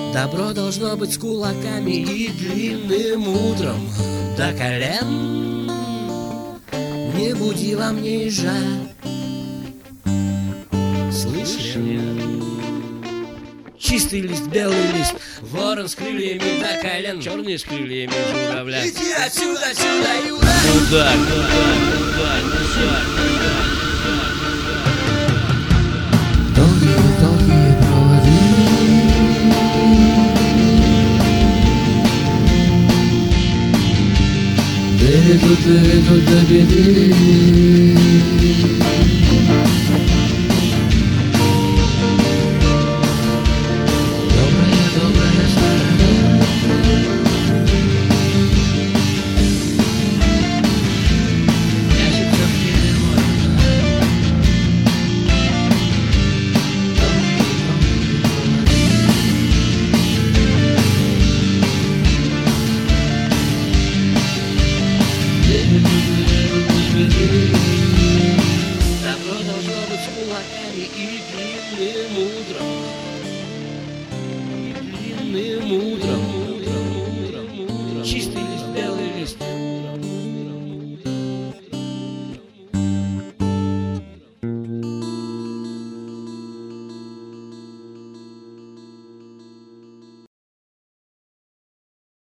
Добро должно быть с кулаками и длинным утром до колен. Не буди во мне ежа. Слышишь? Чистый лист, белый лист, ворон с крыльями до колен, черный с крыльями журавля. Иди отсюда, отсюда и ура! Куда? Долгие проводы, доведут до беды.